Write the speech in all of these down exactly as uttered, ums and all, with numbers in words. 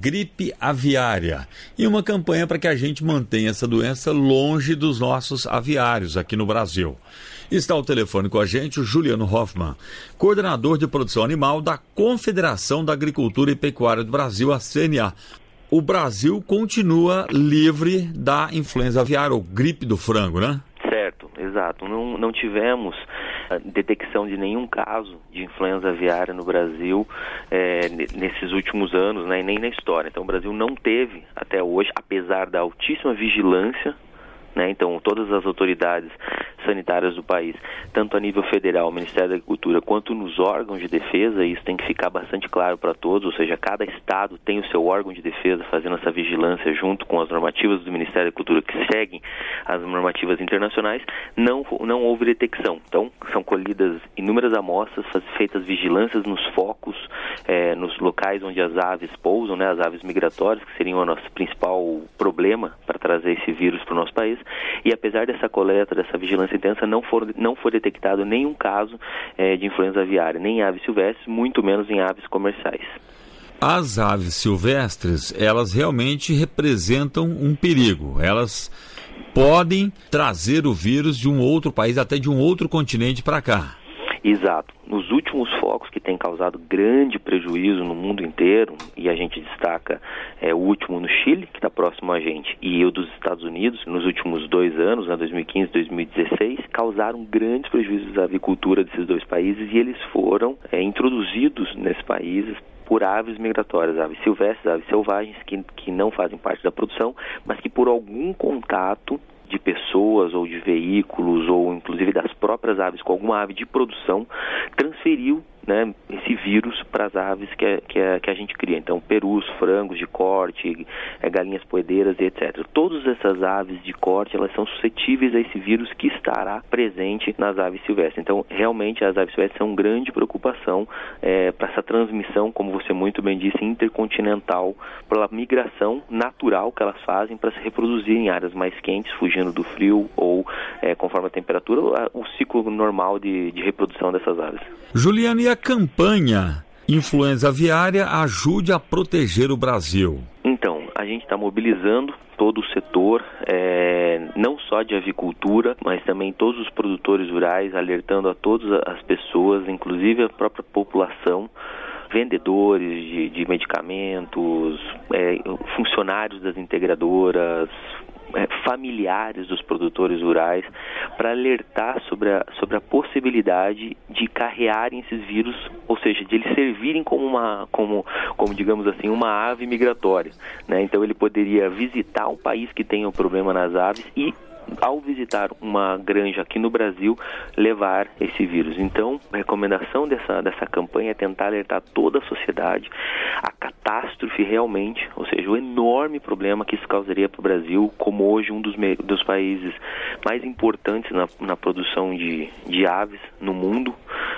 gripe aviária e uma campanha para que a gente mantenha essa doença longe dos nossos aviários aqui no Brasil. Está ao telefone com a gente o Juliano Hoffmann, coordenador de produção animal da Confederação da Agricultura e Pecuária do Brasil, a C N A. O Brasil continua livre da influenza aviária, ou gripe do frango, né? Certo, exato. Não, não tivemos a detecção de nenhum caso de influenza aviária no Brasil é, nesses últimos anos, né, e nem na história. Então o Brasil não teve até hoje, apesar da altíssima vigilância, né, então todas as autoridades sanitárias do país, tanto a nível federal, Ministério da Agricultura, quanto nos órgãos de defesa, isso tem que ficar bastante claro para todos, ou seja, cada estado tem o seu órgão de defesa fazendo essa vigilância junto com as normativas do Ministério da Agricultura que seguem as normativas internacionais, não, não houve detecção. Então, são colhidas inúmeras amostras, feitas vigilâncias nos focos, é, nos locais onde as aves pousam, né, as aves migratórias, que seriam o nosso principal problema para trazer esse vírus para o nosso país, e apesar dessa coleta, dessa vigilância intensa, não, for, não foi detectado nenhum caso é, de influenza aviária, nem em aves silvestres, muito menos em aves comerciais. As aves silvestres, elas realmente representam um perigo. Elas podem trazer o vírus de um outro país, até de um outro continente para cá. Exato. Nos últimos focos que têm causado grande prejuízo no mundo inteiro, e a gente destaca é, o último no Chile, que está próximo a gente, e o dos Estados Unidos, nos últimos dois anos, né, dois mil e quinze e dois mil e dezesseis, causaram grandes prejuízos à avicultura desses dois países, e eles foram é, introduzidos nesses países por aves migratórias, aves silvestres, aves selvagens, que, que não fazem parte da produção, mas que por algum contato de pessoas ou de veículos ou inclusive das próprias aves com alguma ave de produção, transferiu, né, esse vírus para as aves que a, que, a, que a gente cria. Então, perus, frangos de corte, é, galinhas poedeiras e etcétera. Todas essas aves de corte, elas são suscetíveis a esse vírus que estará presente nas aves silvestres. Então, realmente, as aves silvestres são grande preocupação é, para essa transmissão, como você muito bem disse, intercontinental, pela migração natural que elas fazem para se reproduzir em áreas mais quentes, fugindo do frio ou, é, conforme a temperatura, o ciclo normal de, de reprodução dessas aves. Juliano, e a campanha Influenza Aviária Ajude a Proteger o Brasil? Então, a gente está mobilizando todo o setor, é, não só de avicultura, mas também todos os produtores rurais, alertando a todas as pessoas, inclusive a própria população, vendedores de, de medicamentos, é, funcionários das integradoras, É, familiares dos produtores rurais, para alertar sobre a, sobre a possibilidade de carrearem esses vírus, ou seja, de eles servirem como uma, como, como digamos assim, uma ave migratória, né? Então ele poderia visitar um país que tenha um problema nas aves e, ao visitar uma granja aqui no Brasil, levar esse vírus. Então, a recomendação dessa, dessa campanha é tentar alertar toda a sociedade a catástrofe realmente, ou seja, o enorme problema que isso causaria para o Brasil, como hoje um dos, me- dos países mais importantes na, na produção de, de aves no mundo,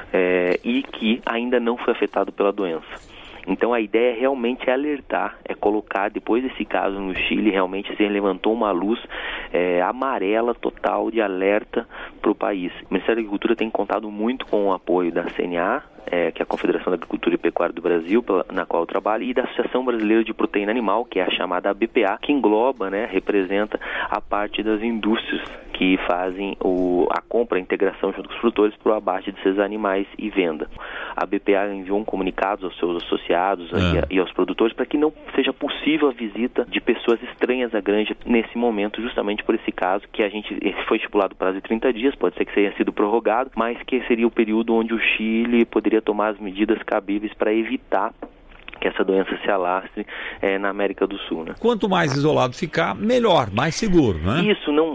é, e que ainda não foi afetado pela doença. Então a ideia realmente é alertar, é colocar, depois desse caso no Chile, realmente se levantou uma luz é, amarela total de alerta para o país. O Ministério da Agricultura tem contado muito com o apoio da C N A, É, que é a Confederação da Agricultura e Pecuária do Brasil, pela, na qual eu trabalho, e da Associação Brasileira de Proteína Animal, que é a chamada A B P A, que engloba, né, representa a parte das indústrias que fazem o, a compra, a integração junto com os produtores para o abate desses animais e venda. A B P A enviou um comunicado aos seus associados é. e, a, e aos produtores para que não seja possível a visita de pessoas estranhas à granja nesse momento, justamente por esse caso que a gente, foi estipulado o prazo de trinta dias, pode ser que tenha sido prorrogado, mas que seria o período onde o Chile poderia tomar as medidas cabíveis para evitar que essa doença se alastre é, na América do Sul, né? Quanto mais isolado ficar, melhor, mais seguro, né? Isso, não,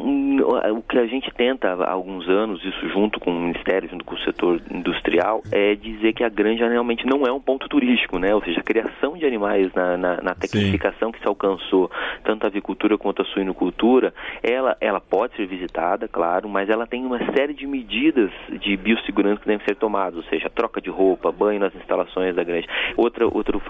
o que a gente tenta há alguns anos, isso junto com o Ministério, junto com o setor industrial, é dizer que a granja realmente não é um ponto turístico, né? Ou seja, a criação de animais na, na, na tecnificação Sim. que se alcançou, tanto a avicultura quanto a suinocultura, ela, ela pode ser visitada, claro, mas ela tem uma série de medidas de biossegurança que devem ser tomadas, ou seja, troca de roupa, banho nas instalações da granja. Outra, outro fator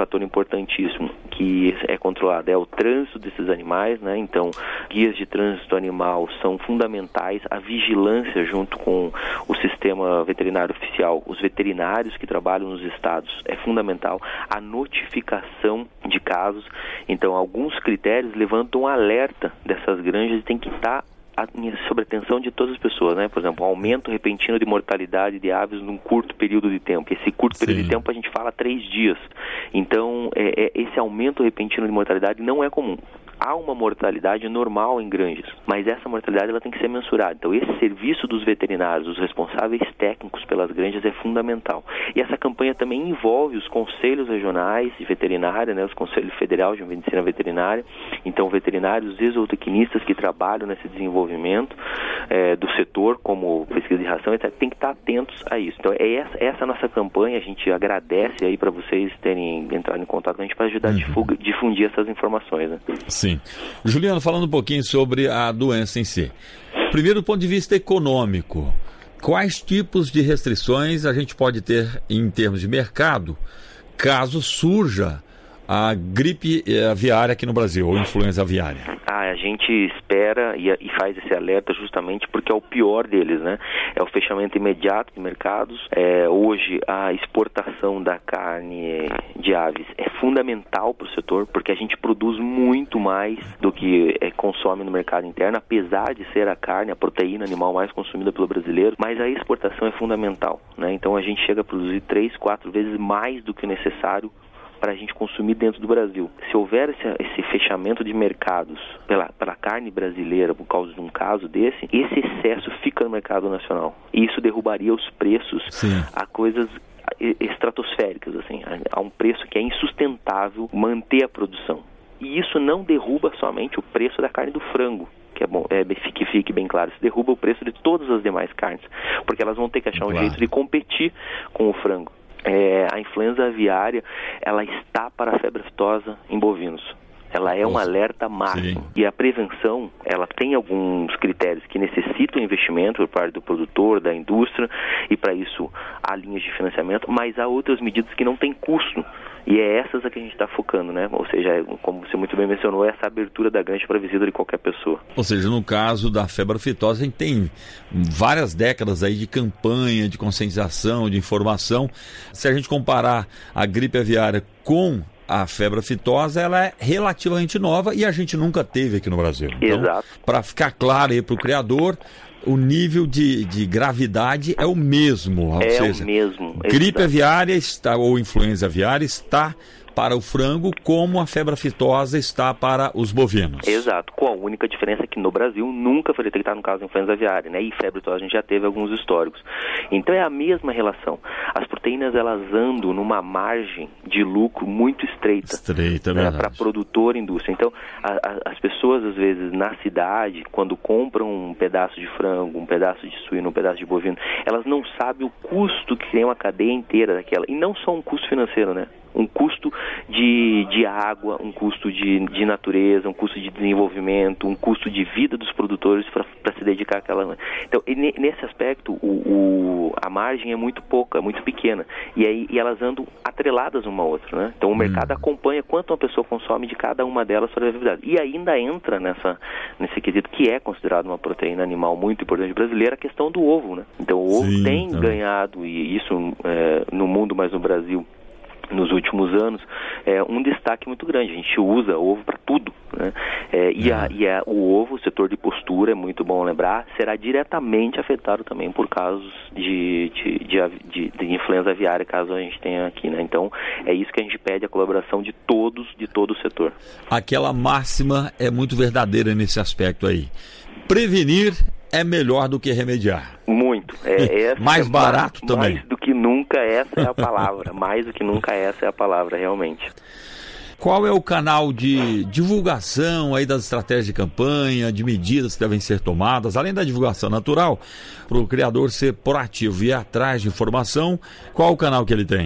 fator importantíssimo que é controlado é o trânsito desses animais, né? Então, guias de trânsito animal são fundamentais, a vigilância junto com o sistema veterinário oficial, os veterinários que trabalham nos estados, é fundamental, a notificação de casos. Então, alguns critérios levantam um alerta dessas granjas e tem que estar sobre a atenção de todas as pessoas, né? Por exemplo, um aumento repentino de mortalidade de aves num curto período de tempo. Esse curto Sim. período de tempo a gente fala três dias. Então, é, é, esse aumento repentino de mortalidade não é comum. Há uma mortalidade normal em granjas, mas essa mortalidade ela tem que ser mensurada. Então, esse serviço dos veterinários, os responsáveis técnicos pelas granjas é fundamental. E essa campanha também envolve os conselhos regionais de veterinária, né, os conselhos federais de medicina veterinária. Então, veterinários e zootecnistas que trabalham nesse desenvolvimento é, do setor, como pesquisa de ração, etcétera, tem que estar atentos a isso. Então, é essa, essa nossa campanha. A gente agradece aí para vocês terem entrado em contato com a gente para ajudar uhum. a difundir essas informações, né? Sim. Juliano, falando um pouquinho sobre a doença em si. Primeiro, do ponto de vista econômico, quais tipos de restrições a gente pode ter em termos de mercado caso surja a gripe aviária aqui no Brasil, ou influenza aviária? Ah, a gente espera e, e faz esse alerta justamente porque é o pior deles, né? É o fechamento imediato de mercados. É, hoje, a exportação da carne de aves é fundamental para o setor, porque a gente produz muito mais do que é, consome no mercado interno, apesar de ser a carne, a proteína animal mais consumida pelo brasileiro, mas a exportação é fundamental, né? Então, a gente chega a produzir três, quatro vezes mais do que o necessário para a gente consumir dentro do Brasil. Se houver esse, esse fechamento de mercados pela, pela carne brasileira por causa de um caso desse, esse excesso fica no mercado nacional. E isso derrubaria os preços Sim. a coisas estratosféricas, assim, a, a um preço que é insustentável manter a produção. E isso não derruba somente o preço da carne do frango, que é bom, é, que fique bem claro, isso derruba o preço de todas as demais carnes, porque elas vão ter que achar um claro. jeito de competir com o frango. É, a influenza aviária, ela está para a febre aftosa em bovinos. Ela é um alerta máximo. Sim. E a prevenção, ela tem alguns critérios que necessitam investimento por parte do produtor, da indústria, e para isso há linhas de financiamento, mas há outras medidas que não têm custo. E é essas a que a gente está focando, né? Ou seja, como você muito bem mencionou, é essa abertura da granja para a visita de qualquer pessoa. Ou seja, no caso da febre aftosa, a gente tem várias décadas aí de campanha, de conscientização, de informação. Se a gente comparar a gripe aviária com a febre aftosa, ela é relativamente nova e a gente nunca teve aqui no Brasil. Então, Exato. Para ficar claro aí para o criador, o nível de, de gravidade é o mesmo. Ou é seja, o mesmo. Gripe aviária está, ou influenza aviária está para o frango, como a febre aftosa está para os bovinos. Exato, com a única diferença que no Brasil nunca foi detectado um caso de influenza aviária, né? E febre aftosa a gente já teve alguns históricos. Então é a mesma relação. As proteínas, elas andam numa margem de lucro muito estreita. Estreita, né? Para produtor e indústria. Então, a, a, as pessoas, às vezes, na cidade, quando compram um pedaço de frango, um pedaço de suíno, um pedaço de bovino, elas não sabem o custo que tem uma cadeia inteira daquela. E não só um custo financeiro, né? Um custo de, de água, um custo de, de natureza, um custo de desenvolvimento, um custo de vida dos produtores para se dedicar àquela... Então, e nesse aspecto, o, o, a margem é muito pouca, é muito pequena. E, aí, e elas andam atreladas uma à outra, né? Então, o mercado hum. acompanha quanto uma pessoa consome de cada uma delas para a viabilidade. E ainda entra nessa, nesse quesito, que é considerado uma proteína animal muito importante brasileira, a questão do ovo, né? Então, o ovo Sim, tem tá. ganhado, e isso é, no mundo, mas no Brasil, nos últimos anos, é um destaque muito grande. A gente usa ovo para tudo, né? É, e a, e a, o ovo, o setor de postura, é muito bom lembrar, será diretamente afetado também por casos de, de, de, de, de influenza aviária, caso a gente tenha aqui, né? Então, é isso que a gente pede, a colaboração de todos, de todo o setor. Aquela máxima é muito verdadeira nesse aspecto aí. Prevenir é melhor do que remediar. Muito. É, essa mais é barato mais, também. Mais do que nunca, essa é a palavra. Mais do que nunca, essa é a palavra, realmente. Qual é o canal de divulgação aí das estratégias de campanha, de medidas que devem ser tomadas, além da divulgação natural, para o criador ser proativo e ir atrás de informação? Qual o canal que ele tem?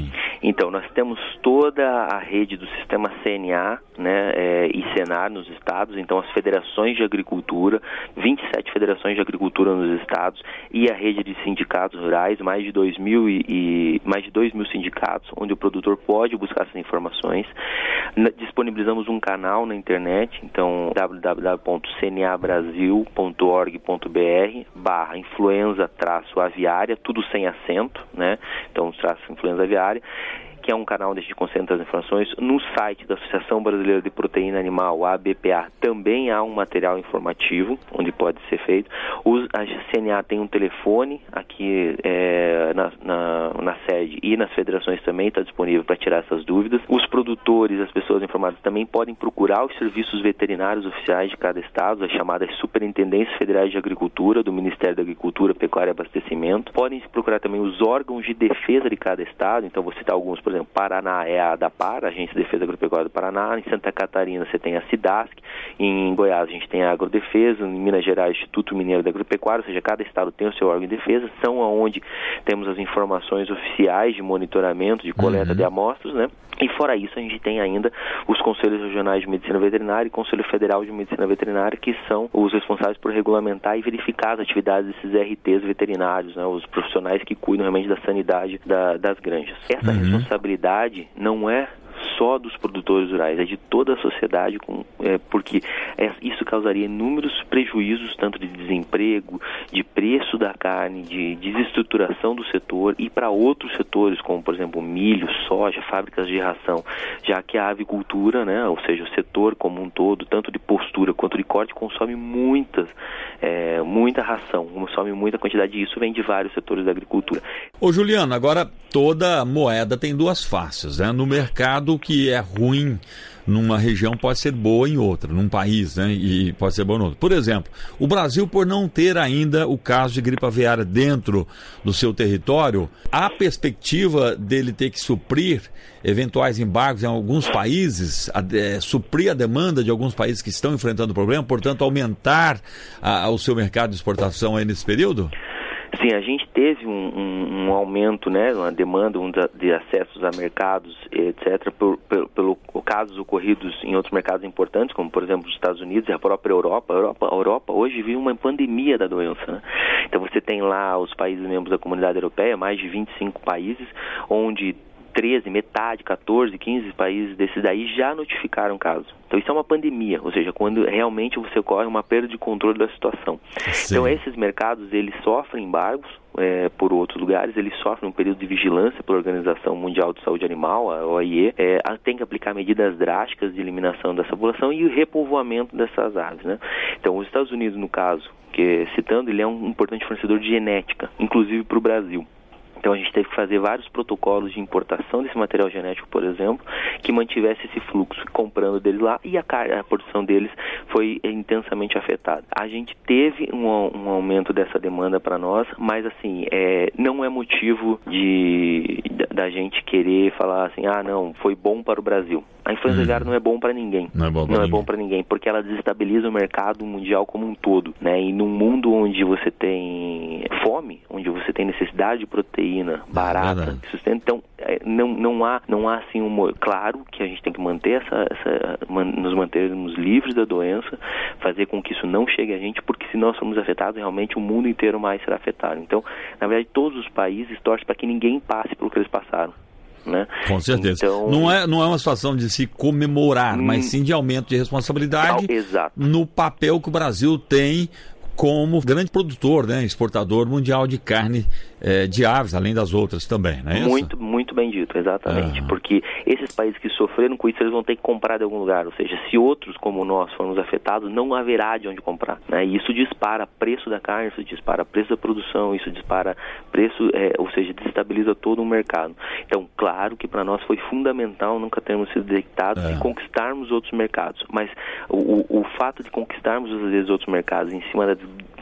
Então, nós temos toda a rede do sistema C N A, né, é, e Senar nos estados, então as federações de agricultura, vinte e sete federações de agricultura nos estados e a rede de sindicatos rurais, mais de dois mil e, e mais de dois mil sindicatos, onde o produtor pode buscar essas informações. Na, disponibilizamos um canal na internet, então w w w ponto c n a brasil ponto org ponto b r barra influenza traço aviária, tudo sem acento, né? Então traço influenza aviária, que é um canal onde a gente concentra as informações. No site da Associação Brasileira de Proteína Animal, a A B P A, também há um material informativo onde pode ser feito. Os, a C N A tem um telefone aqui é, na, na, na sede e nas federações também está disponível para tirar essas dúvidas. Os produtores, as pessoas informadas também podem procurar os serviços veterinários oficiais de cada estado, as chamadas Superintendências Federais de Agricultura, do Ministério da Agricultura, Pecuária e Abastecimento. Podem procurar também os órgãos de defesa de cada estado, então vou citar alguns, por exemplo, Paraná é a ADAPAR, a Agência de Defesa Agropecuária do Paraná. Em Santa Catarina você tem a SIDASC, em Goiás a gente tem a Agrodefesa, em Minas Gerais Instituto Mineiro da Agropecuária, ou seja, cada estado tem o seu órgão de defesa, são onde temos as informações oficiais de monitoramento, de coleta uhum. de amostras, né? E fora isso a gente tem ainda os Conselhos Regionais de Medicina Veterinária e Conselho Federal de Medicina Veterinária, que são os responsáveis por regulamentar e verificar as atividades desses R Ts veterinários, né? Os profissionais que cuidam realmente da sanidade da, das granjas. Essa uhum. responsabilidade não é só dos produtores rurais, é de toda a sociedade, com, é, porque é, isso causaria inúmeros prejuízos, tanto de desemprego, de preço da carne, de desestruturação do setor e para outros setores, como por exemplo milho, soja, fábricas de ração, já que a avicultura, né, ou seja, o setor como um todo, tanto de postura quanto de corte, consome muitas, é, muita ração, consome muita quantidade, e isso vem de vários setores da agricultura. Ô Juliano, agora toda moeda tem duas faces, né? No mercado, o que é ruim numa região pode ser boa em outra, num país, né? E pode ser boa em outro. Por exemplo, o Brasil, por não ter ainda o caso de gripe aviária dentro do seu território, há perspectiva dele ter que suprir eventuais embargos em alguns países, a, é, suprir a demanda de alguns países que estão enfrentando o problema, portanto aumentar a, a, o seu mercado de exportação aí nesse período? Sim, a gente teve um, um, um aumento, né, uma demanda um da, de acessos a mercados, etcétera, por, por, pelo casos ocorridos em outros mercados importantes, como por exemplo os Estados Unidos e a própria Europa. A Europa, a Europa hoje vive uma pandemia da doença, né? Então você tem lá os países membros da Comunidade Europeia, mais de vinte e cinco países, onde treze, metade, quatorze, quinze países desses daí já notificaram caso. Então isso é uma pandemia, ou seja, quando realmente você ocorre uma perda de controle da situação. Sim. Então esses mercados, eles sofrem embargos é, por outros lugares, eles sofrem um período de vigilância pela Organização Mundial de Saúde Animal, a O I E, é, tem que aplicar medidas drásticas de eliminação dessa população e o repovoamento dessas aves, né? Então os Estados Unidos, no caso, que citando, ele é um importante fornecedor de genética, inclusive para o Brasil. Então a gente teve que fazer vários protocolos de importação desse material genético, por exemplo, que mantivesse esse fluxo, comprando deles lá, e a, a produção deles foi intensamente afetada. A gente teve um, um aumento dessa demanda para nós, mas assim, é, não é motivo de, da, da gente querer falar assim, ah não, foi bom para o Brasil. A influenza hum. aviária não é bom para ninguém. Não é bom para ninguém. É bom para ninguém, porque ela desestabiliza o mercado mundial como um todo, né? E num mundo onde você tem fome, onde você tem necessidade de proteína barata, é sustenta, então não, não há, não há assim um... Claro que a gente tem que manter essa, essa man, nos mantermos livres da doença, fazer com que isso não chegue a gente, porque se nós formos afetados, realmente o mundo inteiro mais será afetado. Então, na verdade, todos os países torcem para que ninguém passe pelo que eles passaram. Né? Com certeza. Então, não, é, não é uma situação de se comemorar, hum, mas sim de aumento de responsabilidade exato. No papel que o Brasil tem como grande produtor, né, exportador mundial de carne é, de aves, além das outras também, não é isso? Muito, muito bem dito, exatamente, ah. porque esses países que sofreram com isso, eles vão ter que comprar de algum lugar, ou seja, se outros como nós formos afetados, não haverá de onde comprar, né? E isso dispara preço da carne, isso dispara preço da produção, isso dispara preço, é, ou seja, desestabiliza todo o mercado. Então, claro que para nós foi fundamental nunca termos sido detectados é. e conquistarmos outros mercados, mas o, o, o fato de conquistarmos às vezes outros mercados em cima da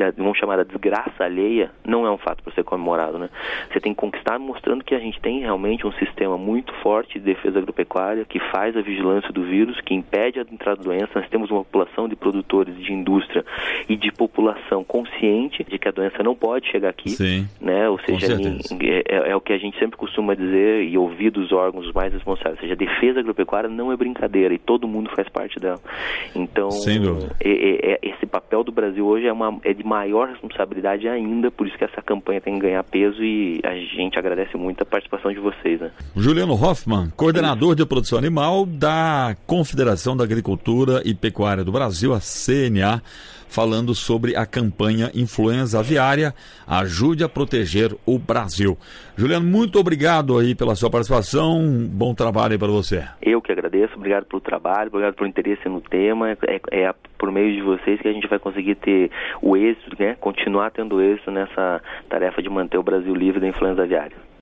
vamos chamar da desgraça alheia, não é um fato para ser comemorado, né? Você tem que conquistar mostrando que a gente tem realmente um sistema muito forte de defesa agropecuária, que faz a vigilância do vírus, que impede a entrada da doença. Nós temos uma população de produtores, de indústria e de população consciente de que a doença não pode chegar aqui, Sim, né? Ou seja, é, é o que a gente sempre costuma dizer e ouvir dos órgãos mais responsáveis, ou seja, a defesa agropecuária não é brincadeira e todo mundo faz parte dela. Então, é, é, esse papel do Brasil hoje é, uma, é de maior responsabilidade ainda, por isso que essa campanha tem que ganhar peso e a gente agradece muito a participação de vocês, né? Juliano Hoffmann, coordenador de produção animal da Confederação da Agricultura e Pecuária do Brasil, a C N A, falando sobre a campanha Influenza Aviária, ajude a proteger o Brasil. Juliano, muito obrigado aí pela sua participação, bom trabalho aí para você. Eu que agradeço, obrigado pelo trabalho, obrigado pelo interesse no tema, é, é por meio de vocês que a gente vai conseguir ter o êxito, né? Continuar tendo êxito nessa tarefa de manter o Brasil livre da influenza aviária.